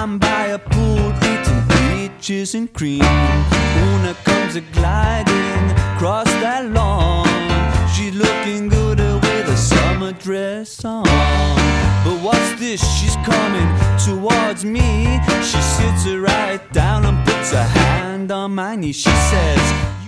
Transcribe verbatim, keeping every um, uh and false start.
I'm by a pool eating peaches and cream. Una comes a gliding across that lawn. She's looking good with a summer dress on. But what's this? She's coming towards me. She sits right down and puts her hand on my knee. She says,